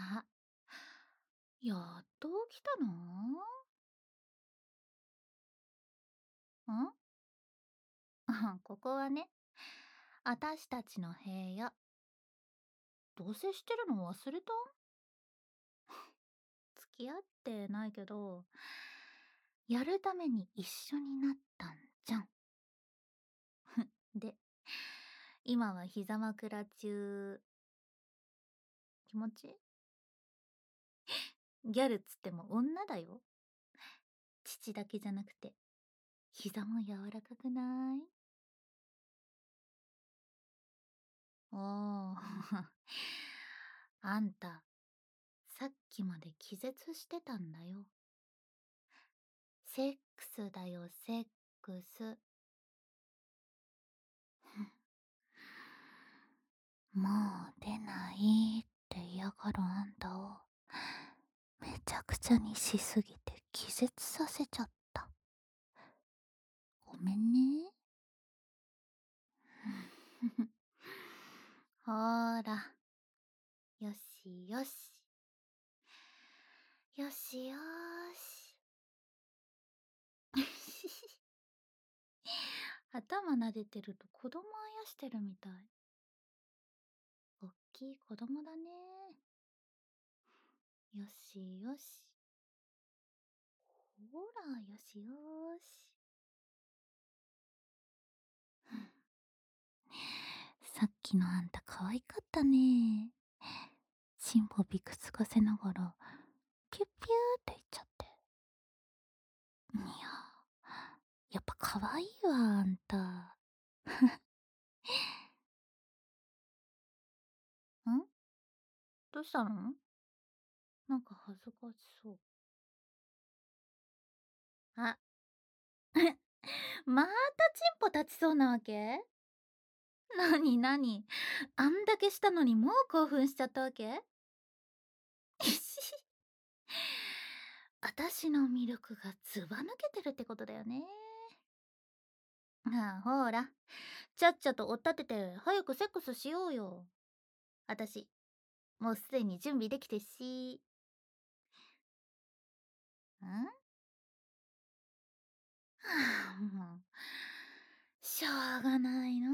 あ、やっと起きたの？んここはね、あたしたちの部屋。どうせしてるの忘れた？付き合ってないけど、やるために一緒になったんじゃん。で、今は膝枕中。気持ちギャルっつっても女だよ。父だけじゃなくて、膝も柔らかくない？おー。あんた、さっきまで気絶してたんだよ。セックスだよ、セックス。もう出ないって嫌がるあんたをめちゃくちゃにしすぎて気絶させちゃった。ごめんね。ほーら、よしよし。よしよーし。頭撫でてると子供あやしてるみたい。おっきい子供だね。よしよし。ほら、よしよーし。さっきのあんた可愛かったね。チンポビクつかせながら、ピュッピューって言っちゃって。いや、やっぱ可愛いわ、あんた。んどうしたの？なんか恥ずかしそう。あ、またチンポ立ちそうなわけ？なになに、あんだけしたのにもう興奮しちゃったわけ？あたしの魅力がずば抜けてるってことだよね。ああ、ほら、ちゃっちゃと追っ立てて早くセックスしようよ。あたし、もうすでに準備できてし。はあ、もう、しょうがないな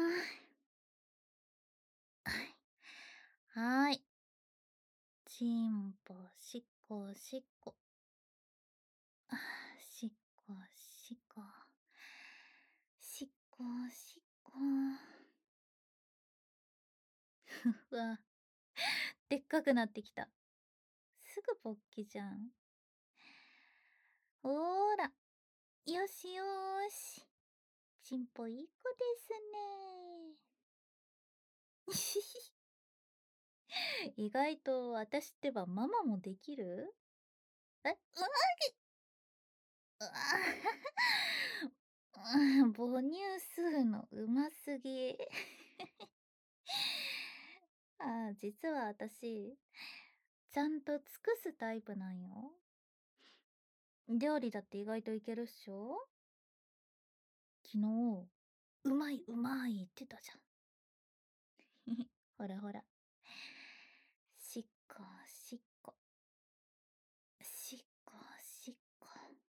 あ。はい。チンポ、しっこ、しっこ。あ、しっこ、しっこ。しっこ、しっこ。うわ、でっかくなってきた。すぐポッキじゃん。ほーら、よしよーし。チンポいい子ですね。意外と私ってばママもできる？え、うわ母乳吸うのうますぎ。実は私、ちゃんと尽くすタイプなんよ。料理だって意外といけるっしょ？昨日、うまいうまい言ってたじゃん。ほらほら。しっこしっこ。しっこしっこ。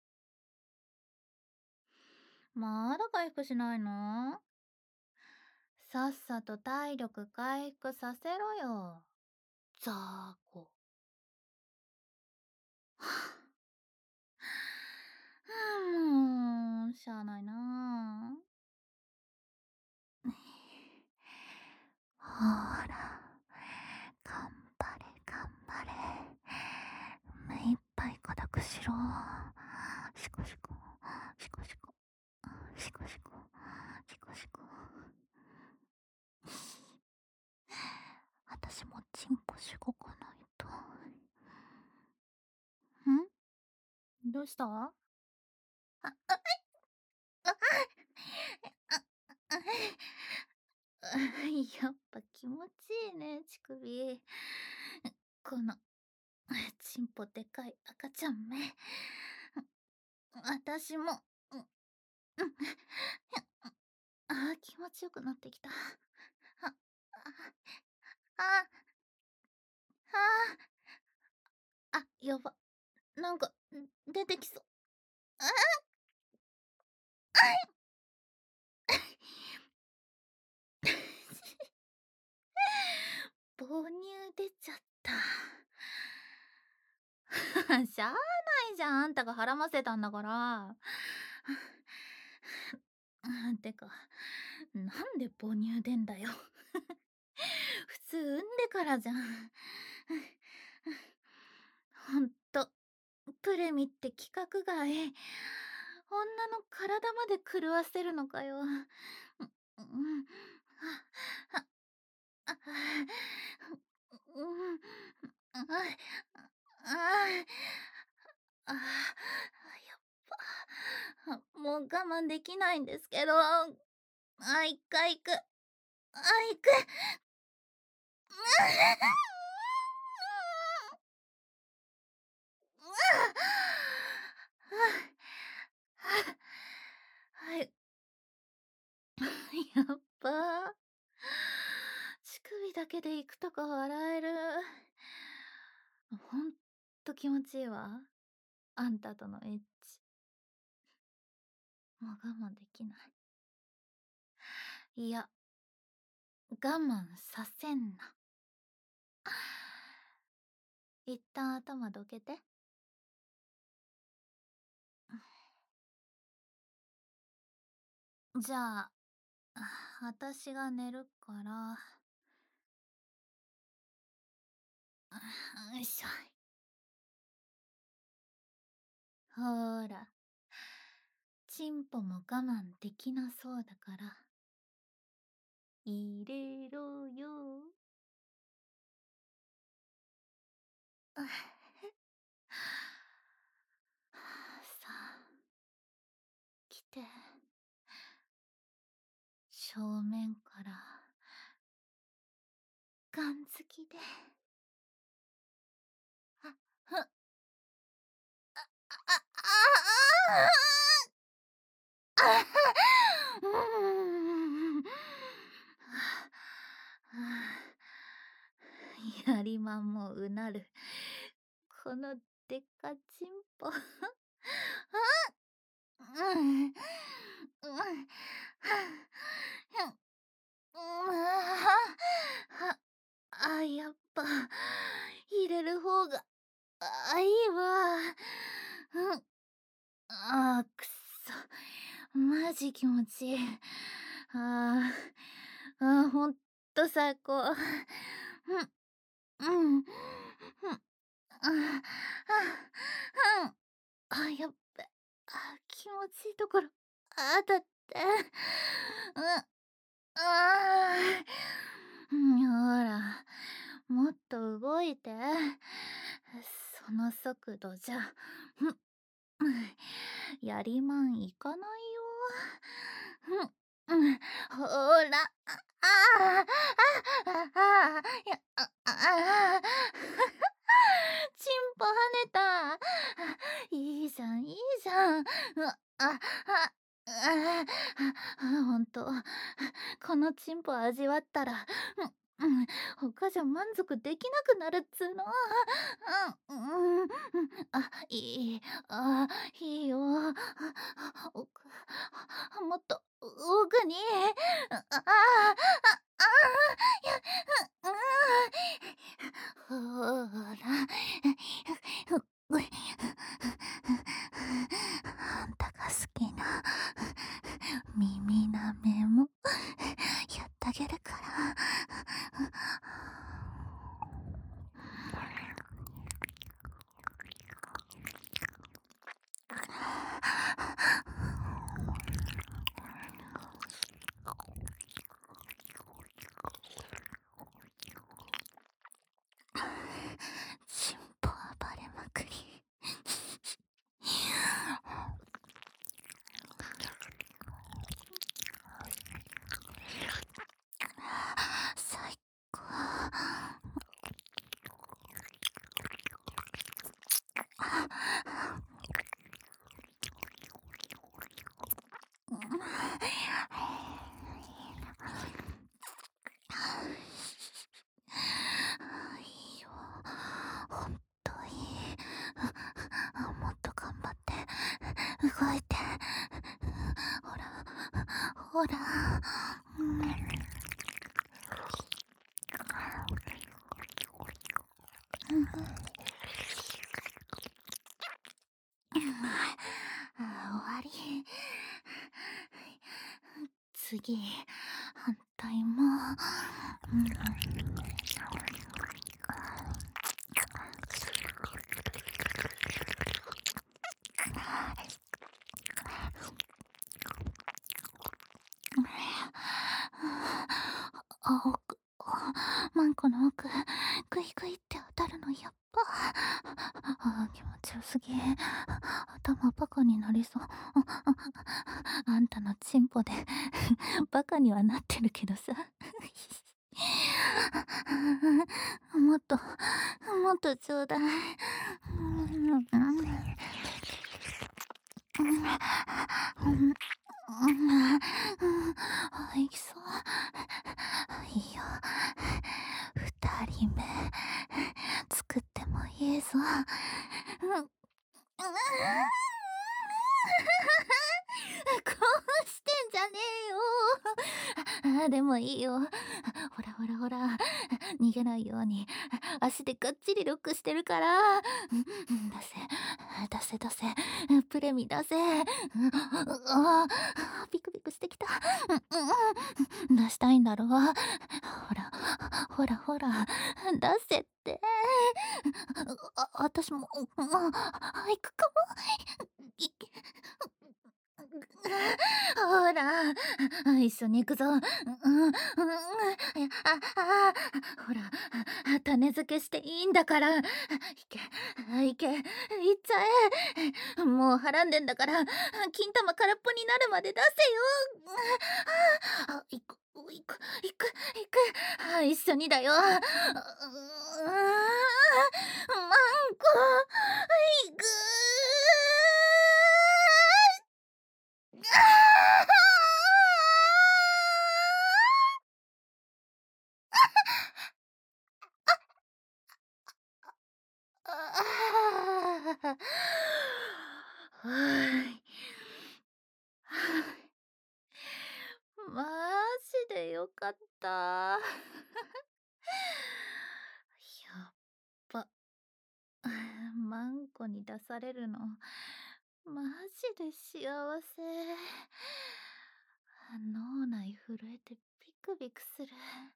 まだ回復しないの？さっさと体力回復させろよ。ザーコ。はもう、しゃあないなほら、頑張れ、頑張れ。目いっぱい固くしろ。シコシコ、シコシコ、シコシコ、シコシコ。私もチンポしごかないと。どうした？あ、あ、あ、あ、やっぱ気持ちいいね、乳首。この、チンポでかい赤ちゃんめ。私も、うん、うん、気持ちよくなってきた。あ、あ、あ、 やば。なんか、出てきそう。あ母乳出ちゃった。しゃあないじゃん、あんたが孕ませたんだから。てか、なんで母乳出んだよ。普通産んでからじゃん。ほんと、プレミって規格外。女の体まで狂わせるのかよ。あ、あ、うん、あ、あ、やっぱ、もう我慢できないんですけど、一回行く。行く。はい。やっば。乳首だけで行くとか笑える。ほんと気持ちいいわ。あんたとのエッチ。もう我慢できない。いや、我慢させんな。一旦頭どけて。じゃあ、私が寝るから、よいしょ。ほーら、チンポも我慢できなそうだから、入れろよ。さあ、来て。正面から、ガン付きで。ふっ、あうんやりまんもうなる。このでっかちんぽ。うん。うん。やっぱ、入れる方が、いいわ。うん。くっそ。マジ気持ちいい。ほんと最高。うん。うん。うん。やっべ。気持ちいいところ。だって。ほら、もっと動いて。その速度じゃ、やりまんいかないよ。ほら、チンポ跳ねた。いいじゃん、いいじゃん。ほんと、このチンポ味わったら、他じゃ満足できなくなるっつーの。いい、いいよ。奥、もっと奥に。ほら。あんたが好きな耳なめもやってあげるから。 ほら。うん。うん。終わり。次、反対も。うん。奥、マンコの奥、グイグイって当たるのやっぱ。気持ちよすぎ。頭バカになりそう。あんたのチンポでバカにはなってるけどさ。もっと、もっとちょうだい。うんいきそう。いいよ。二人目、作ってもいいぞ。うんこうしてんじゃねえよ。でもいいよ。ほらほらほら。逃げないように。足でがっちりロックしてるから。出せ出せ。プレミ出せ。ビクビクしてきた。出したいんだろ。ほら、ほらほら。出せって。私も、行くかも。ほら、一緒に行くぞ。ほら、種付けしていいんだから。行け、行け、行っちゃえ。もうはらんでんだから、金玉空っぽになるまで出せよ。行く、行く、行く、行く。一緒にだよ。マンコ、行く。はい。マジでよかった。やっぱ、マンコに出されるの、マジで幸せ。脳内震えてビクビクする。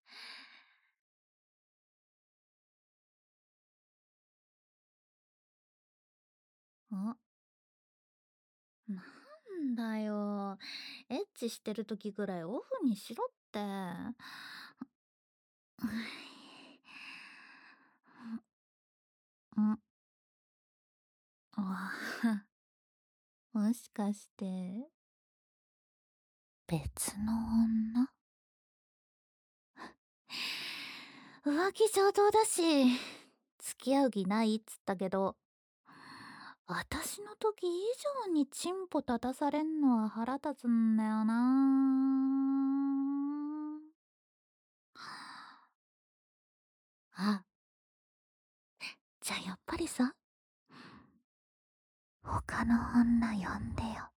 あ、なんだよ。エッチしてる時ぐらいオフにしろって。ん、あ、もしかして、別の女？浮気上等だし、付き合う気ないっつったけど、私の時以上にチンポ立たされんのは腹立つんだよな。あ、じゃあやっぱりさ、他の女呼んでよ。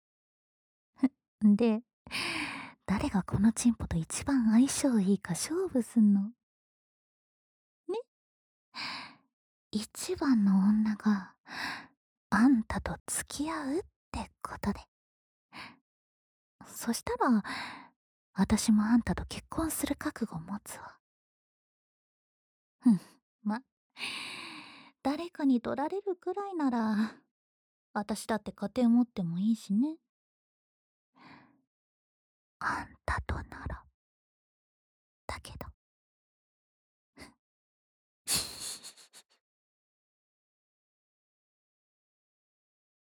で、誰がこのチンポと一番相性いいか勝負すんの。ね、一番の女があんたと付き合うってことで。そしたら、私もあんたと結婚する覚悟持つわ。うん、ま、誰かに取られるくらいなら、私だって家庭持ってもいいしね。あんたとなら。だけど。